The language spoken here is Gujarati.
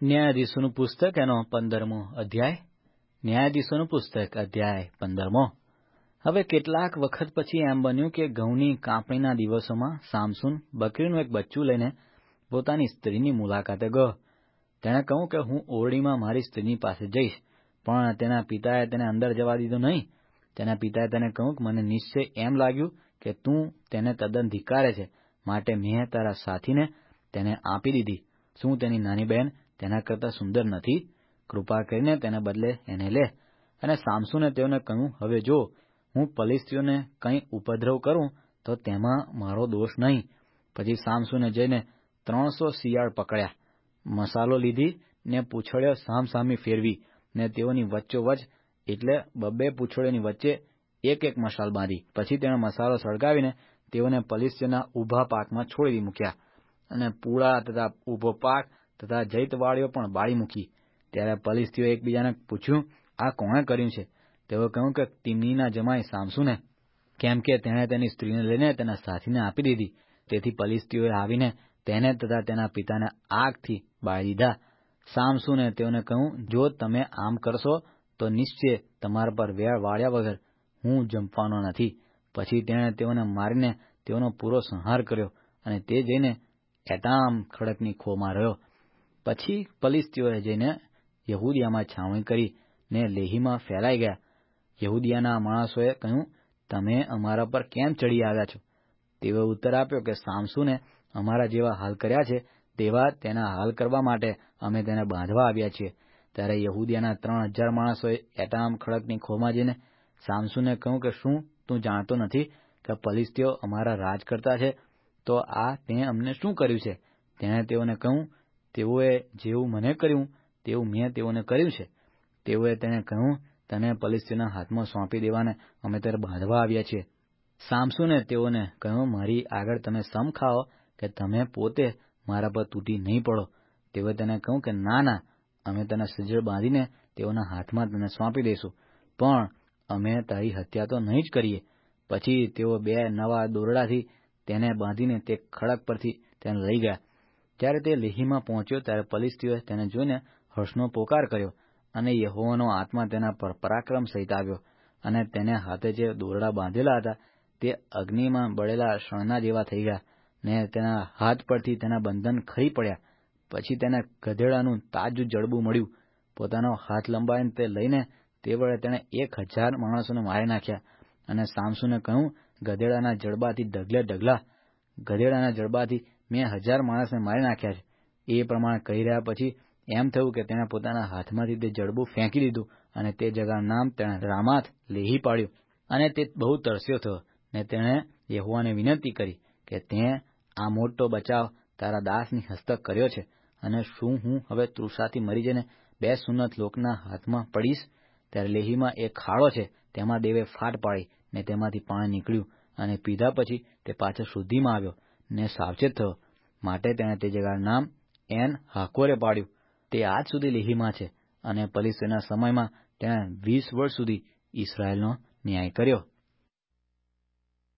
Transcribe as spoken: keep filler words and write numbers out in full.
ન્યાયાધીશોનું પુસ્તક એનો પંદરમો અધ્યાય. ન્યાયાધીશોનું પુસ્તક અધ્યાય પંદરમો. હવે કેટલાક વખત પછી એમ બન્યું કે ઘઉંની કાપણીના દિવસોમાં સામસુન બકરીનું એક બચ્ચું લઈને પોતાની સ્ત્રીની મુલાકાતે ગયો. તેણે કહ્યું કે હું ઓરડીમાં મારી સ્ત્રીની પાસે જઈશ, પણ તેના પિતાએ તેને અંદર જવા દીધો નહીં. તેના પિતાએ તેને કહ્યું કે મને નિશ્ચય એમ લાગ્યું કે તું તેને તદ્દન ધિક્કારે છે, માટે મેં તારા સાથીને તેને આપી દીધી. શું તેની નાની બહેન તેના કરતાં સુંદર નથી? કૃપા કરીને તેને બદલે એને લે. અને સામસુને તેઓને કહ્યું, હવે જો હું ફલિસ્તીઓને કંઈ ઉપદ્રવ કરું તો તેમાં મારો દોષ નહીં. પછી સામસુને જઈને ત્રણસો શિયાળ પકડ્યા, મસાલો લીધી ને પૂંછડીઓ સામસામી ફેરવી, ને તેઓની વચ્ચોવચ એટલે બબ્બે પૂંછડીઓની વચ્ચે એક એક મશાલ બાંધી. પછી તેણે મસાલો સળગાવીને તેઓને ફલિસ્તીઓના ઊભા પાકમાં છોડી મૂક્યા, અને પૂળા તથા ઊભો પાક તથા જૈતવાળીઓ પણ બાળી મૂકી. ત્યારે ફલિસ્તીઓએ એકબીજાને પૂછ્યું, આ કોણે કર્યું છે? તેઓએ કહ્યું કે તિમ્નીના જમાઈ સામસુને, કેમ કે તેણે તેની સ્ત્રીને લઈને તેના સાથીને આપી દીધી. તેથી ફલિસ્તીઓએ આવીને તેને તથા તેના પિતાને આગથી બાળી દીધા. સામસુને તેઓને કહ્યું, જો તમે આમ કરશો તો નિશ્ચય તમારા પર વેર વાળ્યા વગર હું જંપવાનો નથી. પછી તેણે તેઓને મારીને તેઓનો પૂરો સંહાર કર્યો, અને તે જઈને એટામ ખડકની ખોમાં રહ્યો. પછી ફલિસ્તીઓએ જઈને યહૂદિયામાં છાવણી કરી ને લેહીમાં ફેલાઈ ગયા. યહૂદિયાના માણસોએ કહ્યું, તમે અમારા પર કેમ ચડી આવ્યા છો? તેઓએ ઉત્તર આપ્યો કે સામસુને અમારા જેવા હાલ કર્યા છે, તેવા તેના હાલ કરવા માટે અમે તેને બાંધવા આવ્યા છીએ. ત્યારે યહૂદિયાના ત્રણ હજાર માણસોએ એટામ ખડકની ખોમાં જઈને સામસુને કહ્યું કે શું તું જાણતો નથી કે ફલિસ્તીઓ અમારા રાજ કરતા છે? તો આ તે અમને શું કર્યું છે? તેણે તેઓને કહ્યું, તેઓએ જેવું મને કર્યું તેવું મેં તેઓને કર્યું છે. તેઓએ તેને કહ્યું, તને ફલિસ્તીઓના હાથમાં સોંપી દેવાને અમે તેને બાંધવા આવ્યા છીએ. સામસુને તેઓને કહ્યું, મારી આગળ તમે સમ ખાઓ કે તમે પોતે મારા પર તૂટી નહીં પડો. તેઓએ તેને કહ્યું કે ના ના, અમે તને સજ્જડ બાંધીને તેઓના હાથમાં તને સોંપી દઈશું, પણ અમે તારી હત્યા તો નહીં જ કરીએ. પછી તેઓ બે નવા દોરડાથી તેને બાંધીને તે ખડક પરથી તેને લઈ ગયા. જ્યારે તે લેહીમાં પહોંચ્યો ત્યારે ફલિસ્તીઓએ તેને જોઈને હર્ષનો પોકાર કર્યો, અને યહોવાનો આત્મા તેના પર પરાક્રમ સહિત આવ્યો, અને તેને હાથે જે દોરડા બાંધેલા હતા તે અગ્નિમાં બળેલા શણના જેવા થઈ ગયા, ને તેના હાથ પરથી તેના બંધન ખરી પડ્યા. પછી તેને ગધેડાનું તાજું જડબું મળ્યું. પોતાનો હાથ લંબાવીને તે લઈને તે વડે તેણે એક હજાર માણસોને મારી નાખ્યા. અને સામસુને કહ્યું, ગધેડાના જડબાથી ડગલે ડગલા, ગધેડાના જડબાથી મેં હજાર માણસને મારી નાખ્યા છે. એ પ્રમાણે કહી રહ્યા પછી એમ થયું કે તેણે પોતાના હાથમાંથી તે જડબું ફેંકી દીધું, અને તે જગાનું નામ તેણે રામાથ લેહી પાડ્યું. અને તે બહુ તરસ્યો થયો, ને તેણે યહોવાને વિનંતી કરી કે તે આ મોટો બચાવ તારા દાસની હસ્તક કર્યો છે, અને શું હું હવે તૃષાથી મરી જઈને બે સુન્નત લોકના હાથમાં પડીશ? ત્યારે લેહીમાં એક ખાડો છે, તેમાં દેવે ફાટ પાડી, ને તેમાંથી પાણી નીકળ્યું, અને પીધા પછી તે પાછો શુદ્ધિમાં આવ્યો ને સાવચેત થયો. માટે તેણે તે જગાનું નામ એન હાકોરે પાડ્યું. તે આજ સુધી લેહીમાં છે, અને ફલિસ્તીઓના સમયમાં તેણે વીસ વર્ષ સુધી ઇસ્રાયેલનો ન્યાય કર્યો.